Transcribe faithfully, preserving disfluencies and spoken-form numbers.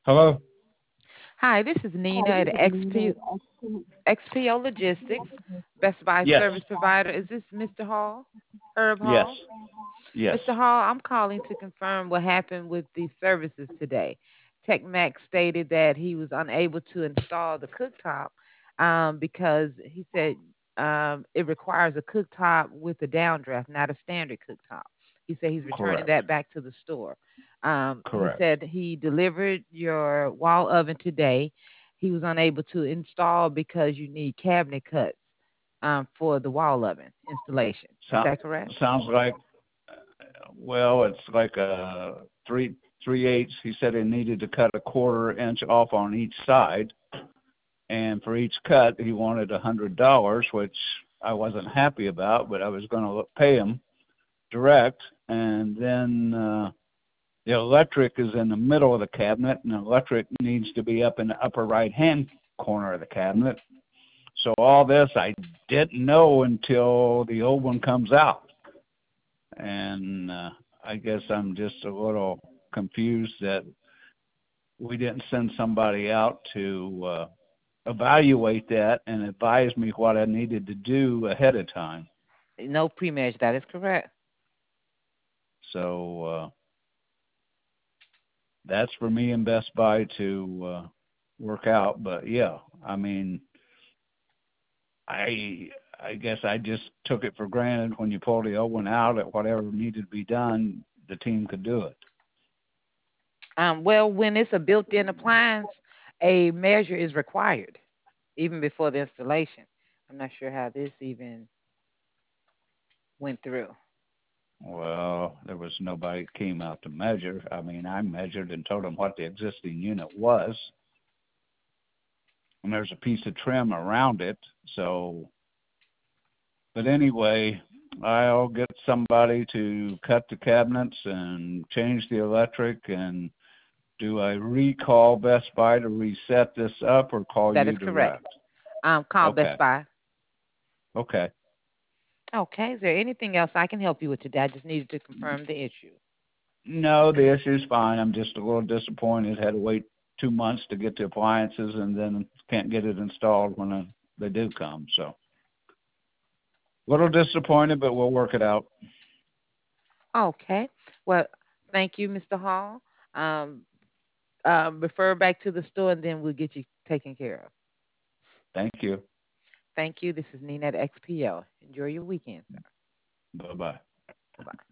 Hello? Hi, this is Nina at X P, X P O Logistics, Best Buy Yes. service provider. Is this mister Hall? Herb Yes. Hall? Yes. mister Hall, I'm calling to confirm what happened with the services today. TechMax stated that he was unable to install the cooktop um, because he said um, it requires a cooktop with a downdraft, not a standard cooktop. He said he's returning Correct. that back to the store. Um, he Correct. said he delivered your wall oven today. He was unable to install because you need cabinet cuts um, for the wall oven installation. Is So, that correct? sounds like, well, it's like a three three eighths. He said he needed to cut a quarter inch off on each side, and for each cut he wanted a hundred dollars, which I wasn't happy about, but I was going to pay him direct, and then uh, the electric is in the middle of the cabinet, and the electric needs to be up in the upper right hand corner of the cabinet. So all this I didn't know until the old one comes out, and uh, I guess I'm just a little confused that we didn't send somebody out to uh, evaluate that and advise me what I needed to do ahead of time. No pre-marriage. That is correct. So uh, that's for me and Best Buy to uh, work out. But yeah, I mean, I I guess I just took it for granted when you pulled the old one out at whatever needed to be done, the team could do it. Um, well, when it's a built-in appliance, a measure is required even before the installation. I'm not sure how this even went through. Well, there was nobody that came out to measure. I mean, I measured and told them what the existing unit was, and there's a piece of trim around it. So, but anyway, I'll get somebody to cut the cabinets and change the electric. And do I recall Best Buy to reset this up or call That you is correct. direct? Um, call Okay. Best Buy. Okay. Okay. Is there anything else I can help you with today? I just needed to confirm the issue. No, the issue's fine. I'm just a little disappointed. Had to wait two months to get the appliances, and then can't get it installed when uh, they do come. So a little disappointed, but we'll work it out. Okay. Well, thank you, mister Hall. Um, um, refer back to the store, and then we'll get you taken care of. Thank you. Thank you. This is Nina at X P O. Enjoy your weekend, sir. Bye bye. Bye bye.